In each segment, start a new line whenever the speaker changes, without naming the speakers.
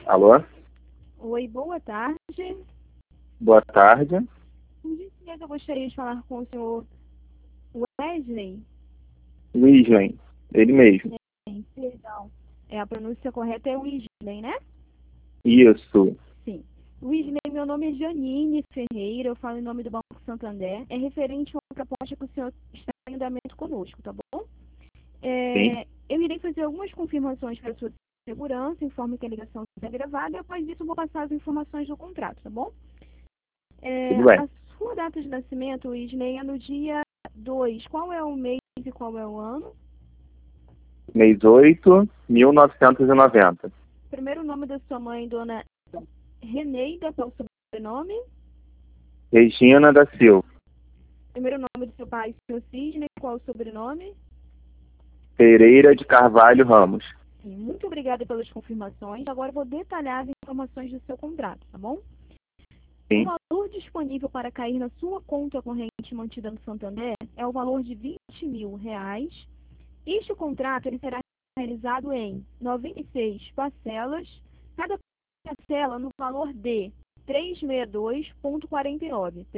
Alô?
Oi, boa tarde.
Boa tarde.
Por gentileza, eu gostaria de falar com o senhor Wesley.
Wesley, ele mesmo.
Perdão. A pronúncia correta é Wesley, né?
Isso.
Sim. Wesley, meu nome é Janine Ferreira, eu falo em nome do Banco Santander. É referente a uma proposta que o senhor está em andamento conosco, tá bom?
Sim.
Eu irei fazer algumas confirmações para a sua segurança, informe que a ligação está gravada, e após isso eu vou passar as informações do contrato, tá bom?
Tudo bem.
A sua data de nascimento, Wesley, é no dia 2. Qual é o mês e qual é o ano?
Mês 8, 1990.
Primeiro nome da sua mãe, dona Reneida, qual é o sobrenome?
Regina da Silva.
Primeiro nome do seu pai, seu Cisne, qual é o sobrenome?
Pereira de Carvalho Ramos.
Sim, muito obrigada pelas confirmações. Agora eu vou detalhar as informações do seu contrato, tá bom? O
Sim.
valor disponível para cair na sua conta corrente mantida no Santander é o valor de R$ 20.000. Este contrato ele será realizado em 96 parcelas, cada parcela no valor de R$ 362,49,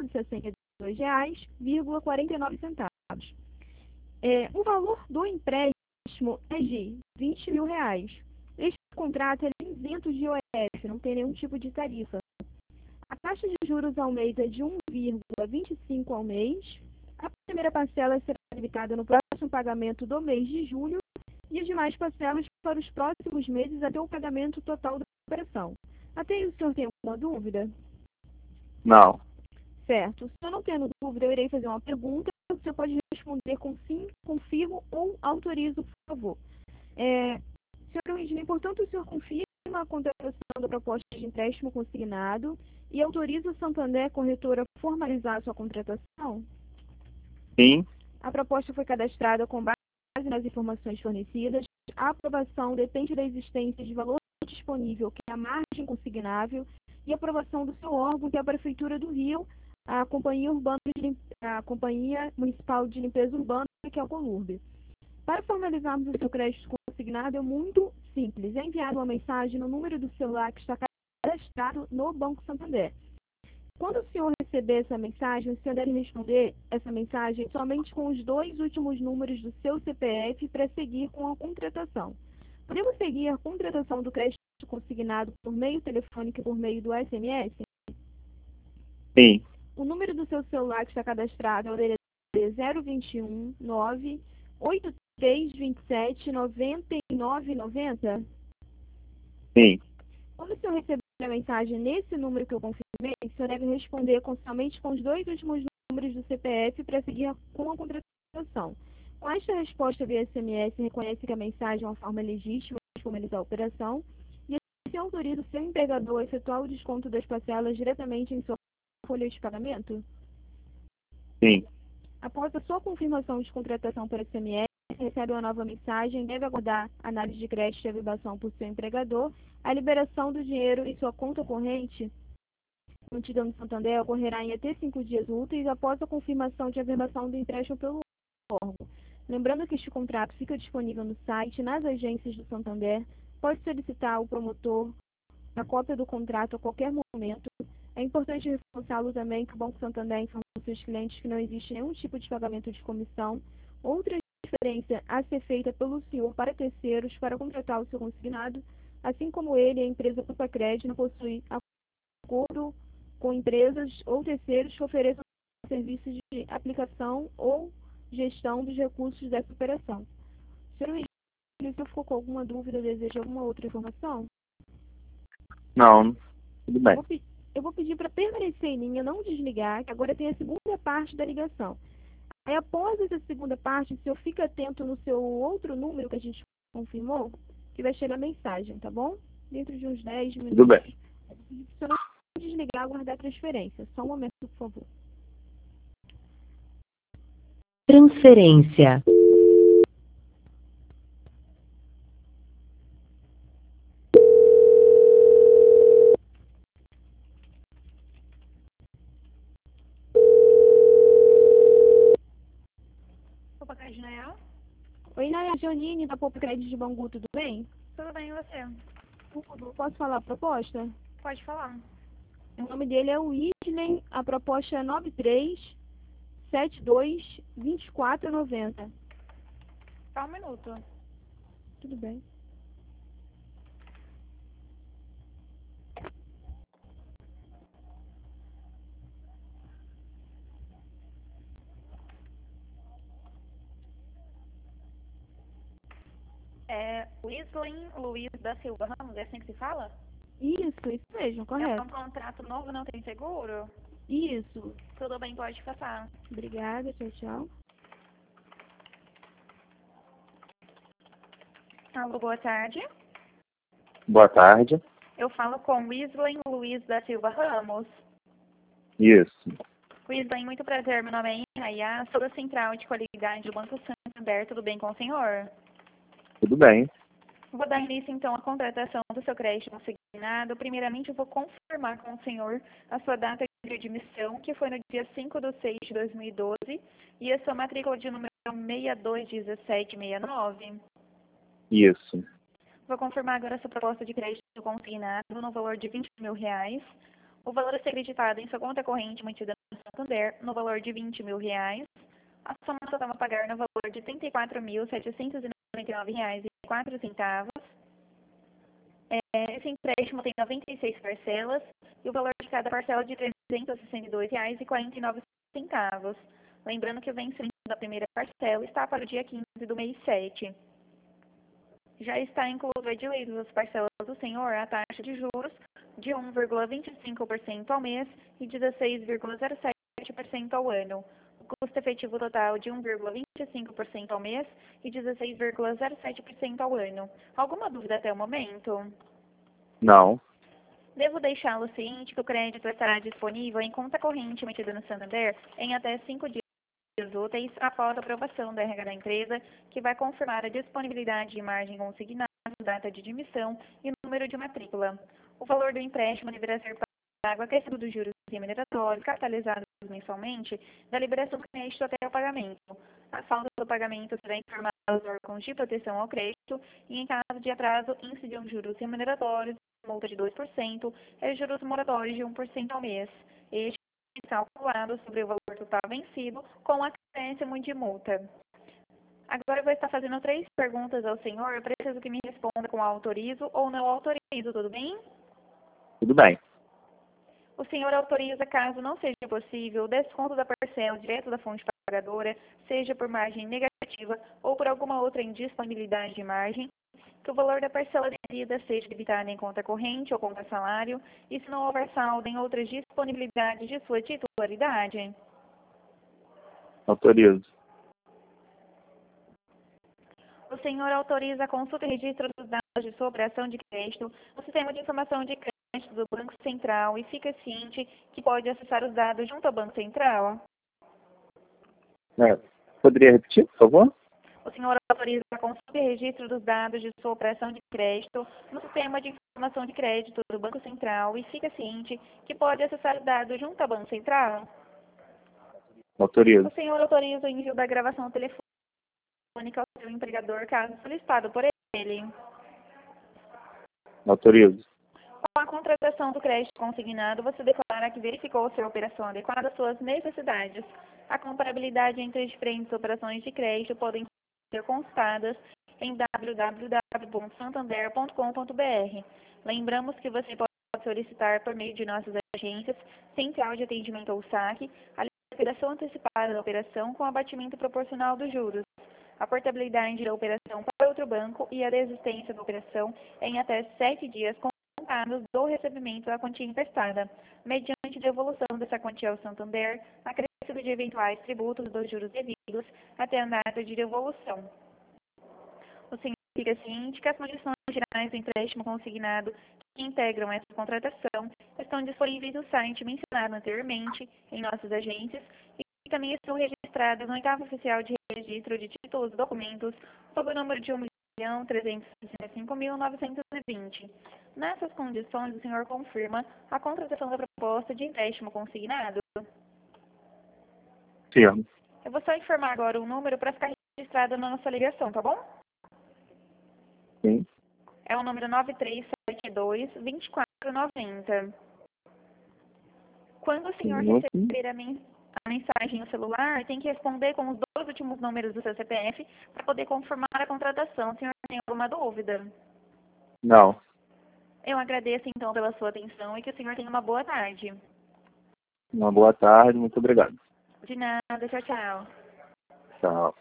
R$ 362,49. O valor do empréstimo é de R$ 20.000. Este contrato é isento de IOF, não tem nenhum tipo de tarifa. A taxa de juros ao mês é de 1,25 ao mês. A primeira parcela será debitada no próximo pagamento do mês de julho e as demais parcelas para os próximos meses até o pagamento total da operação. Até aí o senhor tem alguma dúvida?
Não.
Certo. Se eu não tendo dúvida, eu irei fazer uma pergunta. Você pode responder com sim, confirmo ou autorizo, por favor. Senhor Wesley, portanto, o senhor confirma a contratação da proposta de empréstimo consignado e autoriza o Santander Corretora a formalizar a sua contratação?
Sim.
A proposta foi cadastrada com base nas informações fornecidas. A aprovação depende da existência de valor disponível, que é a margem consignável, e a aprovação do seu órgão, que é a Prefeitura do Rio, a a Companhia Municipal de Limpeza Urbana, que é o CONURB. Para formalizarmos o seu crédito consignado é muito simples. É enviada uma mensagem no número do celular que está cadastrado no Banco Santander. Quando o senhor receber essa mensagem, o senhor deve responder essa mensagem somente com os 2 últimos números do seu CPF para seguir com a contratação. Podemos seguir a contratação do crédito consignado por meio telefônico e por meio do SMS?
Sim.
O número do seu celular que está cadastrado é o DDD 021 98327 9990?
Sim.
Quando o senhor receber a mensagem nesse número que eu confirmei, o senhor deve responder somente com os 2 últimos números do CPF para seguir com a contratação. Com esta resposta via SMS, reconhece que a mensagem é uma forma legítima de formalizar a operação e assim autoriza o seu empregador a efetuar o desconto das parcelas diretamente em sua folha de pagamento?
Sim.
Após a sua confirmação de contratação por SMS, recebe uma nova mensagem, deve aguardar análise de crédito e averbação por seu empregador. A liberação do dinheiro em sua conta corrente, mantida no Santander, ocorrerá em até 5 dias úteis após a confirmação de averbação do empréstimo pelo órgão. Lembrando que este contrato fica disponível no site e nas agências do Santander. Pode solicitar ao promotor a cópia do contrato a qualquer momento. É importante reforçá-lo também que o Banco Santander informa aos seus clientes que não existe nenhum tipo de pagamento de comissão ou transferência a ser feita pelo senhor para terceiros para contratar o seu consignado, assim como ele, a empresa Crédito, não possui acordo com empresas ou terceiros que ofereçam serviços de aplicação ou gestão dos recursos dessa operação. Senhor Luiz, se o senhor ficou com alguma dúvida, deseja alguma outra informação?
Não. Tudo bem.
Eu vou pedir para permanecer em linha, não desligar, que agora tem a segunda parte da ligação. Aí, após essa segunda parte, o senhor fica atento no seu outro número que a gente confirmou, que vai chegar a mensagem, tá bom? Dentro de uns 10 minutos.
Tudo bem.
Eu vou pedir para o senhor não desligar, aguardar a transferência. Só um momento, por favor.
Transferência.
Opa, Crédito Nayal?
Oi, Naya Janine, da Poupa Crédito de Bangu, tudo bem?
Tudo bem, e você?
Tudo. Posso falar a proposta?
Pode falar.
O nome dele é Whitney, a proposta é 93722490.
Só um minuto.
Tudo bem.
É Wisley Luiz da Silva Ramos, é assim que se fala?
Isso mesmo,
É
correto.
um contrato novo, não tem seguro?
Isso.
Tudo bem, pode passar.
Obrigada, tchau, tchau.
Alô, boa tarde.
Boa tarde.
Eu falo com Wisley Luiz da Silva Ramos.
Isso.
Wisley, muito prazer, meu nome é Inaya, sou da Central de Qualidade do Banco Santander, tudo bem com o senhor?
Tudo bem.
Vou dar início, então, à contratação do seu crédito consignado. Primeiramente, eu vou confirmar com o senhor a sua data de admissão, que foi no dia 5/6/2012, e a sua matrícula de número 621769.
Isso.
Vou confirmar agora a sua proposta de crédito consignado no valor de R$ 20.000. O valor a ser acreditado em sua conta corrente mantida no Santander no valor de R$ 20.000. A soma total a pagar no valor de R$ 34.799,04. Esse empréstimo tem 96 parcelas e o valor de cada parcela é de R$ 362,49. Lembrando que o vencimento da primeira parcela está para o dia 15 do mês 7. Já está incluso de lei das parcelas do senhor a taxa de juros de 1,25% ao mês e 16,07% ao ano. O custo efetivo total de 1,25% ao mês e 16,07% ao ano. Alguma dúvida até o momento?
Não.
Devo deixá-lo ciente que o crédito estará disponível em conta corrente emitida no Santander em até 5 dias úteis após a aprovação da RH da empresa, que vai confirmar a disponibilidade de margem consignada, data de admissão e número de matrícula. O valor do empréstimo deverá ser pago acrescido dos juros remuneratórios, capitalizados mensalmente, da liberação do crédito até o pagamento. A falta do pagamento será informada aos órgãos de proteção ao crédito e, em caso de atraso, incidirão juros remuneratórios, multa de 2% e juros moratórios de 1% ao mês. Este calculado sobre o valor total vencido com acréscimo de multa. Agora eu vou estar fazendo 3 perguntas ao senhor. Eu preciso que me responda com autorizo ou não autorizo, tudo bem?
Tudo bem.
O senhor autoriza, caso não seja possível, o desconto da parcela direto da fonte pagadora, seja por margem negativa ou por alguma outra indisponibilidade de margem, que o valor da parcela devida seja debitada em conta corrente ou conta salário, e se não houver saldo em outras disponibilidades de sua titularidade.
Autorizo.
O senhor autoriza a consulta e registro dos dados de sua operação de crédito no sistema de informação de crédito do Banco Central e fica ciente que pode acessar os dados junto ao Banco Central?
Poderia repetir, por favor?
O senhor autoriza a consulta e registro dos dados de sua operação de crédito no sistema de informação de crédito do Banco Central e fica ciente que pode acessar os dados junto ao Banco Central?
Autorizo.
O senhor autoriza o envio da gravação telefônica ao seu empregador, caso solicitado por ele?
Autorizo.
Com a contratação do crédito consignado, você declara que verificou sua operação adequada às suas necessidades. A comparabilidade entre as diferentes operações de crédito podem ser consultadas em www.santander.com.br. Lembramos que você pode solicitar por meio de nossas agências, Central de Atendimento ou SAC, a liquidação antecipada da operação com abatimento proporcional dos juros, a portabilidade da operação para outro banco e a desistência da operação em até 7 dias contados do recebimento da quantia emprestada, mediante devolução dessa quantia ao Santander, acrescido de eventuais tributos dos juros devidos até a data de devolução. O senhor fica ciente que as condições gerais do empréstimo consignado que integram essa contratação estão disponíveis no site mencionado anteriormente, em nossas agências, e também estão registradas no oitavo oficial de registro de títulos e documentos sob o número de 1.365.920. Nessas condições, o senhor confirma a contratação da proposta de empréstimo consignado?
Firmo.
Eu vou só informar agora o número para ficar registrado na nossa ligação, tá bom?
Sim.
É o número 2490. Quando o senhor
Minuto.
receber a mensagem no celular, tem que responder com os 2 últimos números do seu CPF para poder confirmar a contratação. O senhor tem alguma dúvida?
Não.
Eu agradeço, então, pela sua atenção e que o senhor tenha uma boa tarde.
Uma boa tarde, muito obrigado.
De nada, tchau, tchau.
Tchau.